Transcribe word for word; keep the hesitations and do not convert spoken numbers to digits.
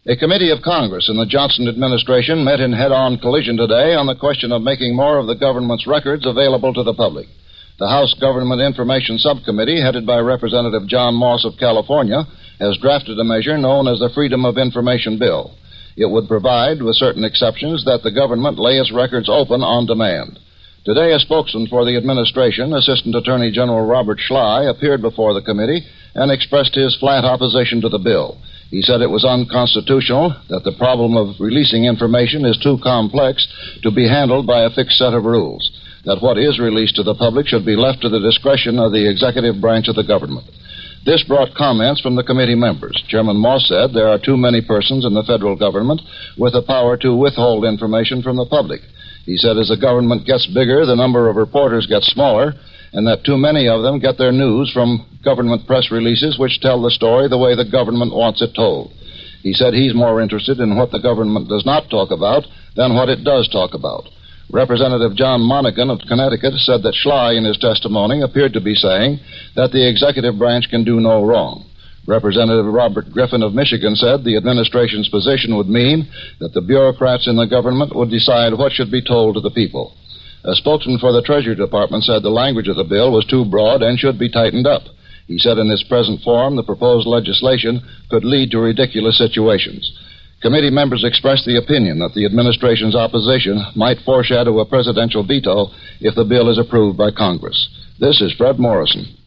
A committee of Congress in the Johnson administration met in head-on collision today on the question of making more of the government's records available to the public. The House Government Information Subcommittee, headed by Representative John Moss of California, has drafted a measure known as the Freedom of Information Bill. It would provide, with certain exceptions, that the government lay its records open on demand. Today, a spokesman for the administration, Assistant Attorney General Robert Schley, appeared before the committee and expressed his flat opposition to the bill. He said it was unconstitutional, that the problem of releasing information is too complex to be handled by a fixed set of rules, that what is released to the public should be left to the discretion of the executive branch of the government. This brought comments from the committee members. Chairman Moss said there are too many persons in the federal government with the power to withhold information from the public. He said as the government gets bigger, the number of reporters gets smaller, and that too many of them get their news from government press releases which tell the story the way the government wants it told. He said he's more interested in what the government does not talk about than what it does talk about. Representative John Monaghan of Connecticut said that Schley, in his testimony, appeared to be saying that the executive branch can do no wrong. Representative Robert Griffin of Michigan said the administration's position would mean that the bureaucrats in the government would decide what should be told to the people. A spokesman for the Treasury Department said the language of the bill was too broad and should be tightened up. He said in its present form the proposed legislation could lead to ridiculous situations. Committee members expressed the opinion that the administration's opposition might foreshadow a presidential veto if the bill is approved by Congress. This is Fred Morrison.